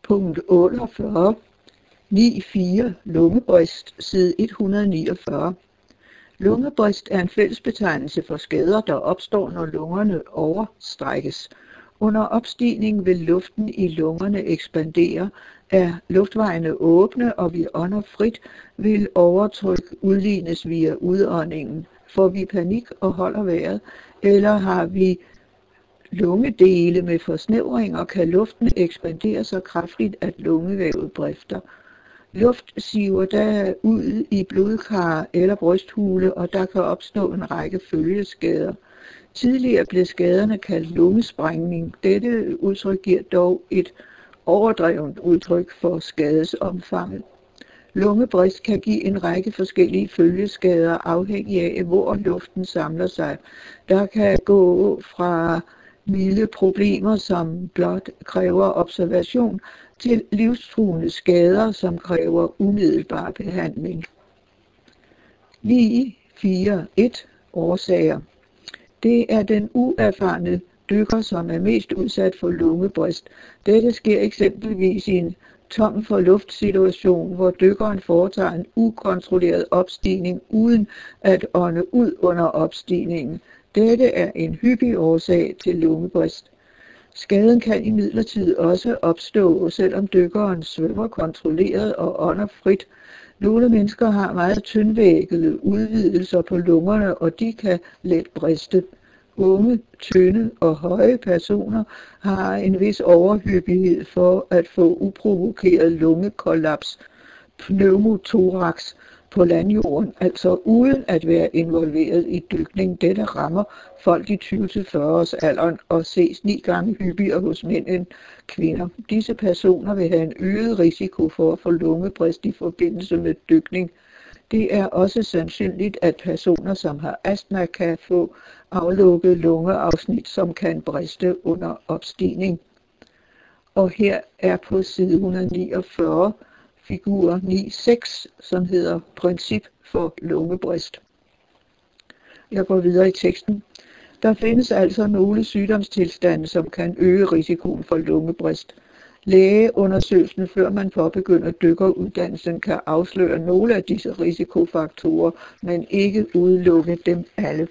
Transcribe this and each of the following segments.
Punkt 48. 9.4. Lungebrist, side 149. Lungebrist er en fællesbetegnelse for skader, der opstår, når lungerne overstrækkes. Under opstigning vil luften i lungerne ekspandere. Er luftvejene åbne, og vi ånder frit, vil overtryk udlignes via udåndingen. Får vi panik og holder vejret, eller har vi lungedele med forsnævringer, kan luften ekspandere så kraftigt, at lungevævet brifter. Luft siver da ud i blodkar eller brysthule, og der kan opstå en række følgeskader. Tidligere blev skaderne kaldt lungesprængning. Dette udtryk giver dog et overdrevet udtryk for skadesomfanget. Lungebrist kan give en række forskellige følgeskader afhængig af, hvor luften samler sig. Der kan gå fra milde problemer, som blot kræver observation, til livstruende skader, som kræver umiddelbar behandling. 9.4.1. Årsager. Det er den uerfarne dykker, som er mest udsat for lungebrist. Dette sker eksempelvis i en tom for luft-situation, hvor dykkeren foretager en ukontrolleret opstigning uden at ånde ud under opstigningen. Dette er en hyppig årsag til lungebrist. Skaden kan imidlertid også opstå, selvom dykkeren svømmer kontrolleret og ånder frit. Nogle mennesker har meget tyndvæggede udvidelser på lungerne, og de kan let briste. Unge, tynde og høje personer har en vis overhyppighed for at få uprovokeret lungekollaps, pneumothorax, på landjorden, altså uden at være involveret i dykning. Dette rammer folk i 20-40 års alderen og ses 9 gange hyppigere hos mænd end kvinder. Disse personer vil have en øget risiko for at få lungebrist i forbindelse med dykning. Det er også sandsynligt, at personer, som har astma, kan få aflukket lungeafsnit, som kan briste under opstigning. Og her er på side 149 figur 9.6, som hedder Princip for lungebrist. Jeg går videre i teksten. Der findes altså nogle sygdomstilstande, som kan øge risikoen for lungebrist. Lægeundersøgelsen, før man påbegynder dykkeruddannelsen, kan afsløre nogle af disse risikofaktorer, men ikke udelukke dem alle.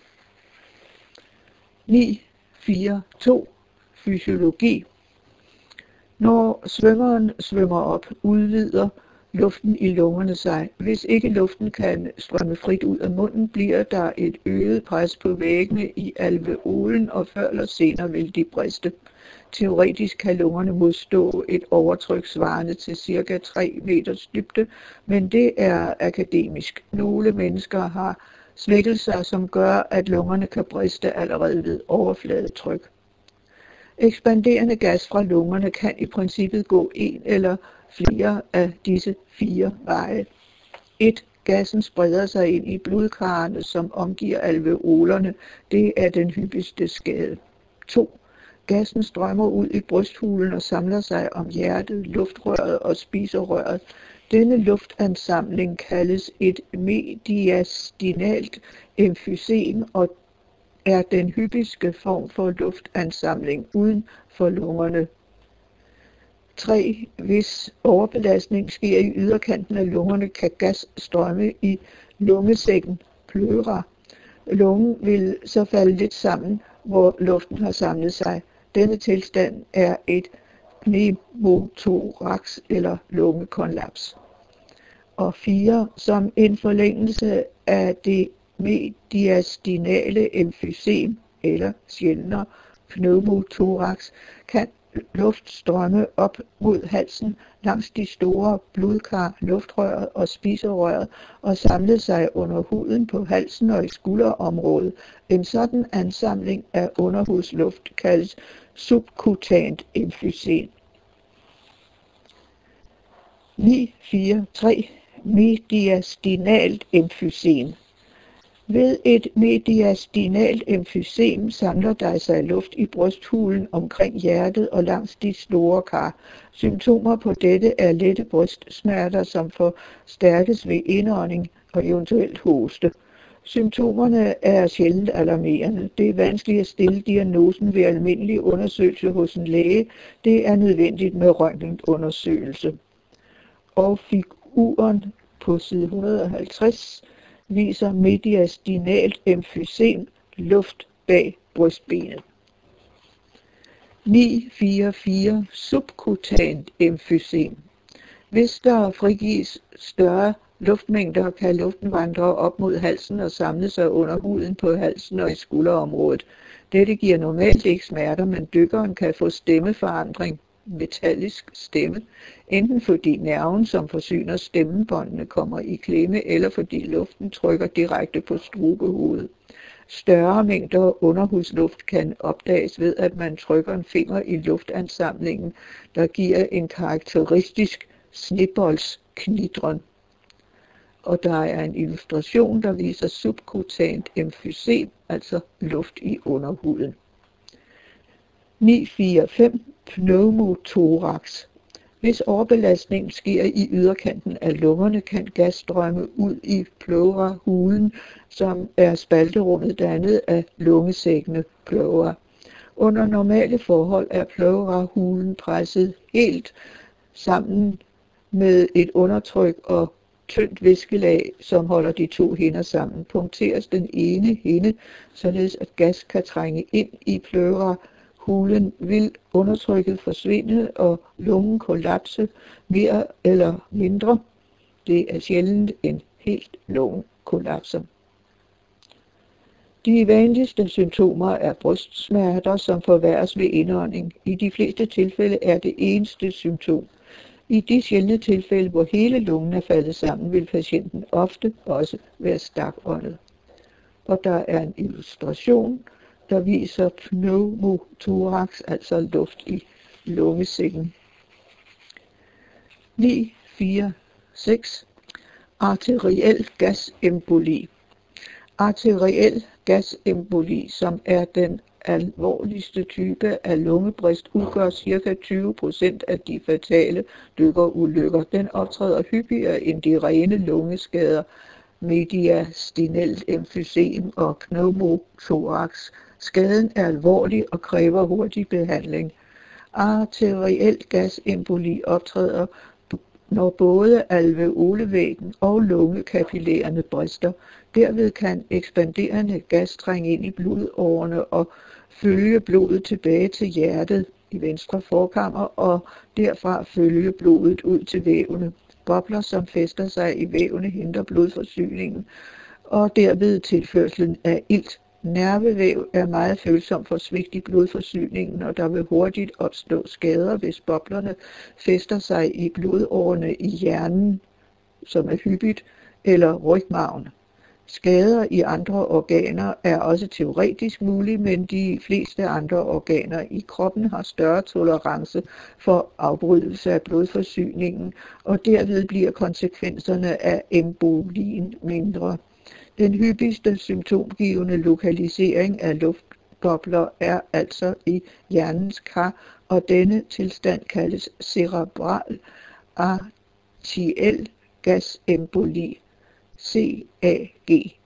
9.4.2. Fysiologi. Når svømmeren svømmer op, udvider luften i lungerne sig. Hvis ikke luften kan strømme frit ud af munden, bliver der et øget pres på væggene i alveolen, og før eller senere vil de briste. Teoretisk kan lungerne modstå et overtryk svarende til ca. 3 meters dybde, men det er akademisk. Nogle mennesker har svækkelser, som gør, at lungerne kan briste allerede ved overfladetryk. Ekspanderende gas fra lungerne kan i princippet gå en eller flere af disse 4 veje. 1. Gassen spreder sig ind i blodkarrene, som omgiver alveolerne. Det er den hyppigste skade. 2. Gassen strømmer ud i brysthulen og samler sig om hjertet, luftrøret og spiserøret. Denne luftansamling kaldes et mediastinalt emfysem og er den hyppigste form for luftansamling uden for lungerne. 3. Hvis overbelastning sker i yderkanten af lungerne, kan gas strømme i lungesækken, pleura. Lungen vil så falde lidt sammen, hvor luften har samlet sig. Denne tilstand er et pneumothorax eller lungekollaps. Og 4. Som en forlængelse af det mediastinale emfysem, eller sjældnere pneumothorax, kan luft strømme op mod halsen langs de store blodkar, luftrøret og spiserøret og samle sig under huden på halsen og i skulderområdet. En sådan ansamling af underhudsluft kaldes subkutant emfysem. 9.4.3. Mediastinalt emfysem. Ved et mediastinalt emfysem samler der sig luft i brysthulen omkring hjertet og langs de store kar. Symptomer på dette er lette brystsmerter, som forstærkes ved indånding og eventuelt hoste. Symptomerne er sjældent alarmerende. Det er vanskeligt at stille diagnosen ved almindelig undersøgelse hos en læge. Det er nødvendigt med røntgenundersøgelse. Og figuren på side 150 viser mediastinalt emfysem, luft bag brystbenet. 944 subkutant emfysem. Hvis der frigives større luftmængder, kan luften vandre op mod halsen og samle sig under huden på halsen og i skulderområdet. Dette giver normalt ikke smerter, men dykkeren kan få stemmeforandring, metallisk stemme, enten fordi nerven, som forsyner stemmebåndene, kommer i klemme, eller fordi luften trykker direkte på strubehovedet. Større mængder underhudsluft kan opdages ved, at man trykker en finger i luftansamlingen, der giver en karakteristisk sneboldsknitren. Og der er en illustration, der viser subkutant emfysem, altså luft i underhuden. 945 pneumothorax. Hvis overbelastningen sker i yderkanten af lungerne, kan gas strømme ud i pleurahulen, som er spalterummet dannet af lungesækkene pleura. Under normale forhold er pleurahulen presset helt sammen med et undertryk og tyndt væskelag, som holder de to hinder sammen. Punkteres den ene hinde, således at gas kan trænge ind i pleurahulen, vil undertrykket forsvinde og lungen kollapse mere eller mindre. Det er sjældent en helt lungekollapse. De vanligste symptomer er brystsmerter, som forværres ved indånding. I de fleste tilfælde er det eneste symptom. I de sjældne tilfælde, hvor hele lungen er faldet sammen, vil patienten ofte også være stakåndet. Og der er en illustration, der viser pneumothorax, altså luft i lungesækken. 946 arteriel gasemboli. Arteriel gasemboli, som er den alvorligste type af lungebrist, udgør ca. 20% af de fatale dykkerulykker. Den optræder hyppigere end de rene lungeskader, mediastinelt emfysem og pneumothorax. Skaden er alvorlig og kræver hurtig behandling. Arteriel gasemboli optræder, når både alveolevæggen og lungekapillærerne brister. Derved kan ekspanderende gas trænge ind i blodårerne og følge blodet tilbage til hjertet i venstre forkammer og derfra følge blodet ud til vævene. Bobler, som fæster sig i vævene, hindrer blodforsyningen og derved tilførslen af ilt. Nervevæv er meget følsom for svigt i blodforsyningen, og der vil hurtigt opstå skader, hvis boblerne fæster sig i blodårene i hjernen, som er hyppigt, eller rygmarven. Skader i andre organer er også teoretisk mulige, men de fleste andre organer i kroppen har større tolerance for afbrydelse af blodforsyningen, og derved bliver konsekvenserne af embolien mindre. Den hyppigste symptomgivende lokalisering af luftbobler er altså i hjernens kar, og denne tilstand kaldes cerebral arteriel gasemboli, CAGE.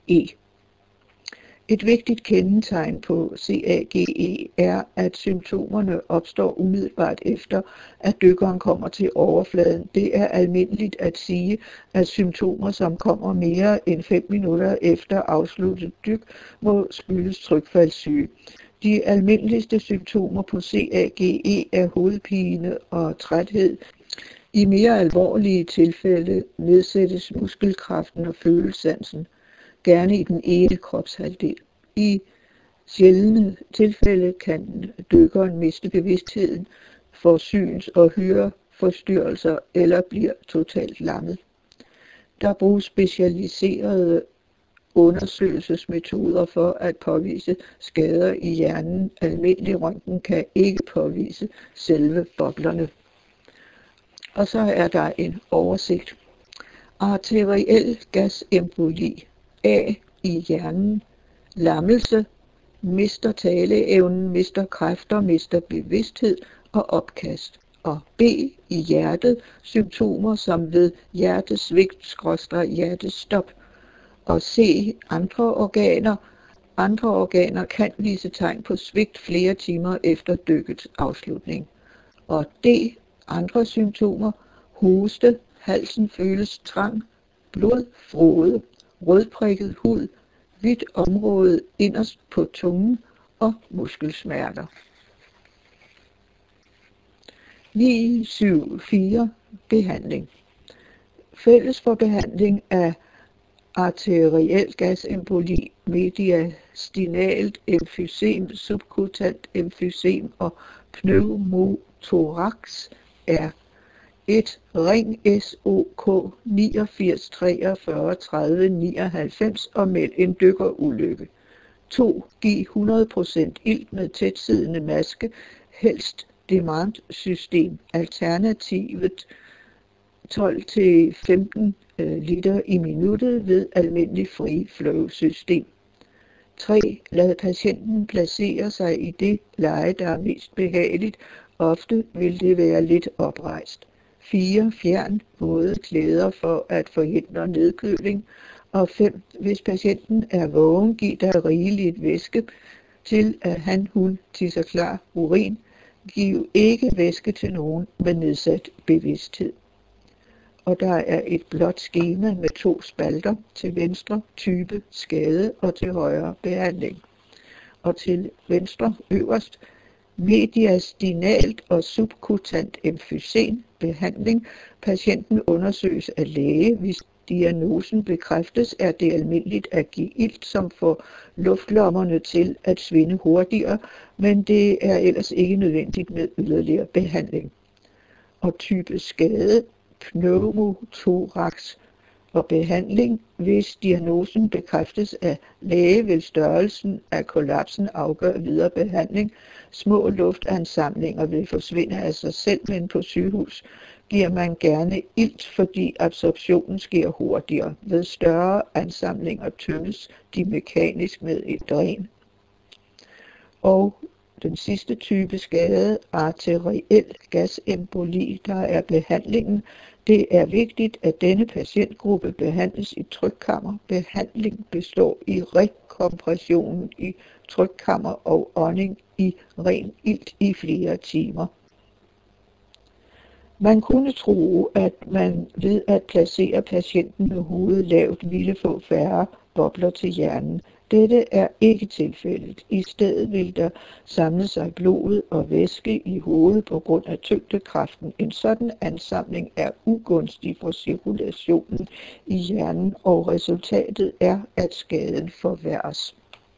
Et vigtigt kendetegn på CAGE er, at symptomerne opstår umiddelbart efter, at dykkeren kommer til overfladen. Det er almindeligt at sige, at symptomer, som kommer mere end 5 minutter efter afsluttet dyk, må skyldes trykfaldssyge. De almindeligste symptomer på CAGE er hovedpine og træthed. I mere alvorlige tilfælde nedsættes muskelkraften og følesansen, gerne i den ene kropshalvdel. I sjældne tilfælde kan dykkeren miste bevidstheden, får syns- og høreforstyrrelser eller bliver totalt lammet. Der bruges specialiserede undersøgelsesmetoder for at påvise skader i hjernen. Almindelig røntgen kan ikke påvise selve boblerne. Og så er der en oversigt. Arteriel gasemboli. A. I hjernen. Lammelse. Mister taleevnen, mister kræfter, mister bevidsthed og opkast. Og B. I hjertet. Symptomer som ved hjertesvigt/hjertestop. Og C. Andre organer kan vise tegn på svigt flere timer efter dykkets afslutning. Og D. Andre symptomer: hoste, halsen føles trang, blodfrode, rødprikket hud, hvidt område inderst på tungen og muskelsmerter. 9.7.4 Behandling. Fælles for behandling af arteriel gasemboli, mediastinalt emfysem, subkutant emfysem og pneumothorax er 1. Ring SOK 89 43 30 99 og meld en dykkerulykke. 2. Giv 100% ilt med tætsiddende maske, helst demand-system. Alternativet 12-15 liter i minuttet ved almindelig free flow system. 3. Lad patienten placere sig i det leje, der er mest behageligt. Ofte vil det være lidt oprejst. 4. Fjern våde klæder for at forhindre nedkøling. Og 5. Hvis patienten er vågen, giv der rigeligt væske til at hun tisser klar urin. Giv ikke væske til nogen med nedsat bevidsthed. Og der er et blåt skema med 2 spalter, til venstre type skade og til højre behandling. Og til venstre øverst mediastinalt og subkutant emfysem behandling. Patienten undersøges af læge. Hvis diagnosen bekræftes, er det almindeligt at give ilt, som får luftlommerne til at svinde hurtigere, men det er ellers ikke nødvendigt med yderligere behandling. Og type skade pneumothorax og behandling. Hvis diagnosen bekræftes af læge, vil størrelsen af kollapsen afgøre videre behandling. Små luftansamlinger vil forsvinde af sig selv, men på sygehus giver man gerne ilt, fordi absorptionen sker hurtigere. Ved større ansamlinger tømmes de mekanisk med et dræn. Og den sidste type skade, arteriel gasemboli, der er behandlingen. Det er vigtigt, at denne patientgruppe behandles i trykkammer. Behandling består i rekompression i trykkammer og ånding i ren ilt i flere timer. Man kunne tro, at man ved at placere patienten med hovedet lavt ville få færre bobler til hjernen. Dette er ikke tilfældet. I stedet vil der samle sig blod og væske i hovedet på grund af tyngdekraften. En sådan ansamling er ugunstig for cirkulationen i hjernen, og resultatet er, at skaden forværres.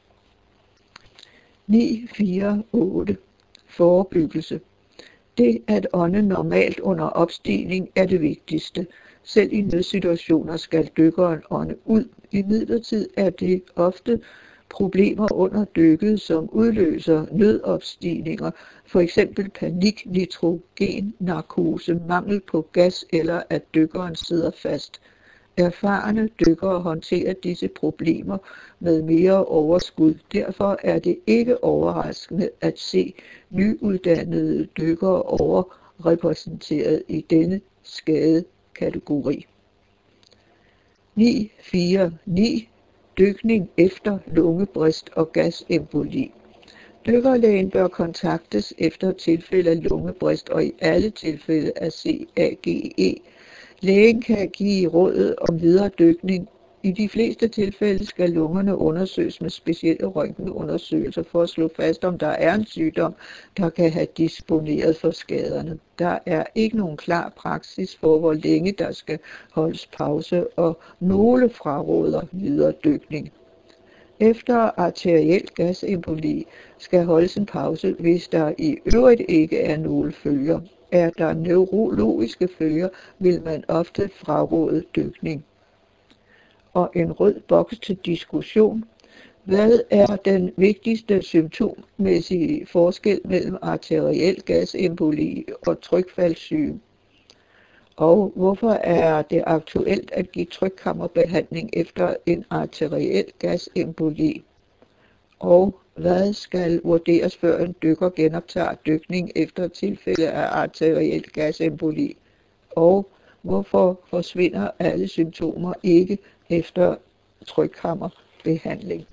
9.4.8 Forebyggelse. Det at ånde normalt under opstigning er det vigtigste. Selv i nødsituationer skal dykkeren ånde ud. Imidlertid er det ofte problemer under dykket, som udløser nødopstigninger, f.eks. panik, nitrogen, narkose, mangel på gas eller at dykkeren sidder fast. Erfarne dykkere håndterer disse problemer med mere overskud. Derfor er det ikke overraskende at se nyuddannede dykkere overrepræsenteret i denne skadekategori. 9.4.9 Dykning efter lungebrist og gasemboli. Dykkerlægen bør kontaktes efter tilfælde af lungebrist og i alle tilfælde af CAGE. Lægen kan give råd om videre dykning. I de fleste tilfælde skal lungerne undersøges med specielle røntgenundersøgelser for at slå fast, om der er en sygdom, der kan have disponeret for skaderne. Der er ikke nogen klar praksis for, hvor længe der skal holdes pause, og nogle fraråder videre dykning. Efter arteriel gasemboli skal holdes en pause, hvis der i øvrigt ikke er nogle følger. Er der neurologiske følger, vil man ofte fraråde dykning. Og en rød boks til diskussion. Hvad er den vigtigste symptommæssige forskel mellem arteriel gasemboli og trykfaldssyge? Og hvorfor er det aktuelt at give trykkammerbehandling efter en arteriel gasemboli? Og hvad skal vurderes, før en dykker genoptager dykning efter tilfælde af arteriel gasemboli? Og hvorfor forsvinder alle symptomer ikke efter trykhammerbehandling.